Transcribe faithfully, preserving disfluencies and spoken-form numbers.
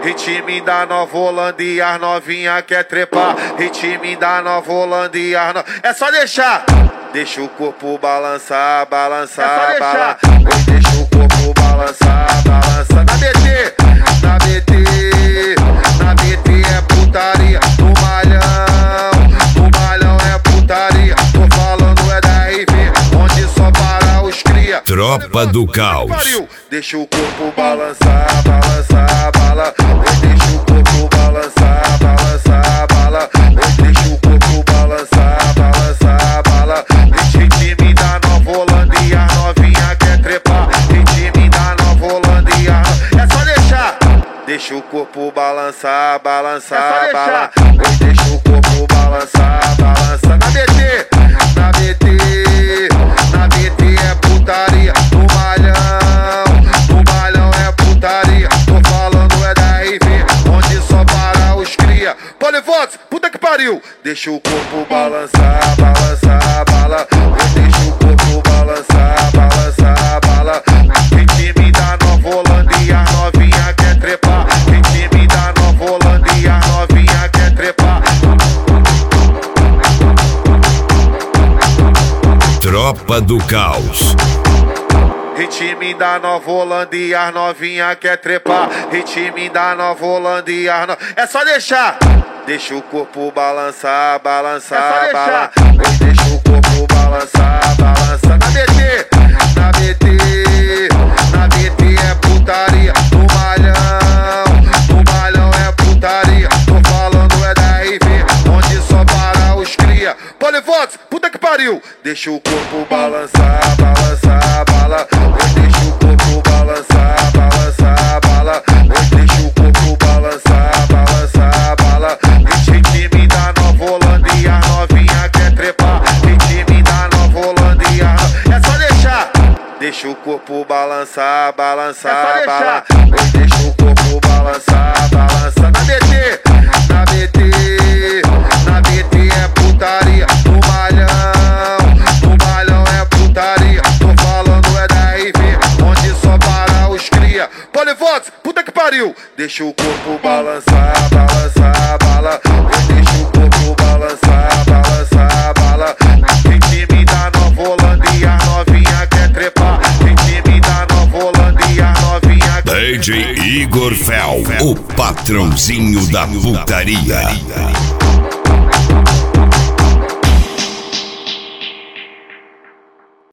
ritmo da Nova Holanda e as novinha quer trepar. Ritmo da Nova Holanda e as no... É só deixar. Deixa o corpo balançar, balançar, é balançar. Deixa o corpo balançar, balançar. Na B T, na B T, na B T é putaria. No malhão, no malhão é putaria. Tô falando é da R V, onde só para os cria. Tropa do Caos. Deixa o corpo balançar, balançar, bala. Deixa o corpo balançar, balançar, bala. Deixa o corpo balançar, balançar, bala. Ritmo da Nova Holanda e a novinha quer trepar. Ritmo da Nova Holanda e a... É só deixar. Deixa o corpo balançar, balançar, bala. Deixa o corpo balançar, balançar. Na B T, na B T, na B T é putaria. No malhão, no malhão é putaria. Tô falando é da R V, onde só para os cria. Polivox, puta que pariu. Deixa o corpo balançar, balançar, bala. Deixa o corpo balançar, balançar, bala. Ritmo da Nova Holanda e a novinha quer trepar. Ritmo da Nova Holanda e a novinha quer trepar. Tropa do Caos. Ritmo da Nova Holanda e as novinha quer trepar. Ritmo da Nova Holanda e as no... É só deixar. Deixa o corpo balançar, balançar, é bala. Deixa o corpo balançar, balançar. Na B T, na B T, na B T é putaria. No malhão, no malhão é putaria. Tô falando é da R V, onde só para os cria. Polivox, puta que pariu. Deixa o corpo balançar, balançar, bala. Deixa o corpo balançar, balançar, bala. Deixa o corpo balançar, balançar, bala. Ritmo da Nova Holanda e a novinha quer trepar. Ritmo da Nova Holanda e a... É só deixar. Deixa o corpo balançar, balançar, é bala. Deixa o corpo balançar, balançar. Na B T, na B T, na B T é putaria. No malhão, no malhão é putaria. Tô falando é da R V, onde só para os cria. Polivox, puta que pariu. Deixa o corpo balançar, balançar, bala. Deixa o corpo balançar, balançar, bala. Ritmo da Nova Holanda e a novinha quer trepar. Ritmo da Nova Holanda e a novinha quer D J Igor Fel, o patrãozinho da putaria.